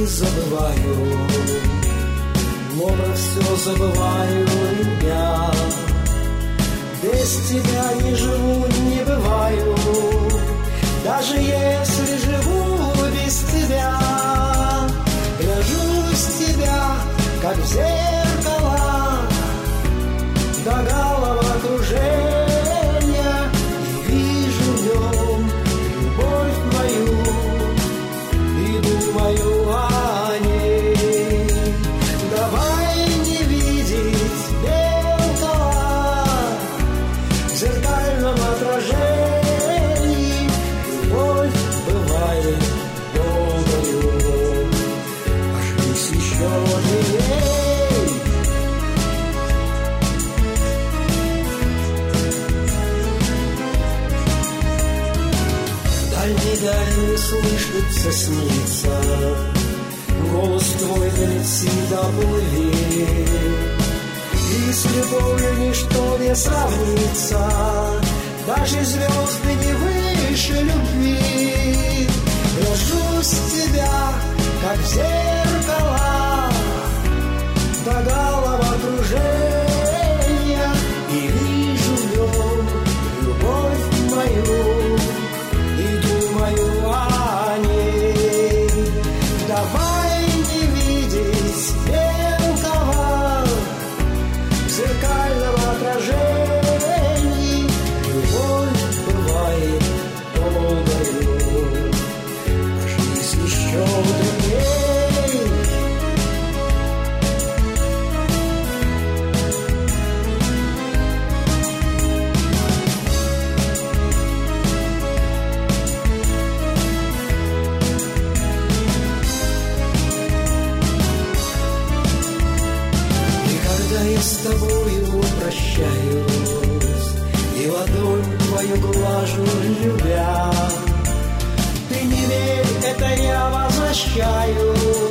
не забываю, но про все забываю я. Без тебя не живу, не бываю, даже если живу без тебя. Гляжусь в тебя, как в зеркало, до головокружения, и вижу в нем любовь мою, и думаю о ней. Давай не видеть зеркала в зеркальном отражении. Любовь бывает долгою, а жизнь еще длинней. Дальний слышится, снится голос твой, долети, доплыви, и с любовью ничто не сравнится, даже звезды не выше любви. Гляжусь в тебя, как в зеркало, до головокружения, и вижу в нем любовь мою, и думаю о ней. Давай не видеть зеркала в зеркальном отражении. Любовь бывает долгою, а жизнь еще длинней. Я с тобою прощаюсь, и ладонь твою глажу, любя. Ты не верь, это я возвращаю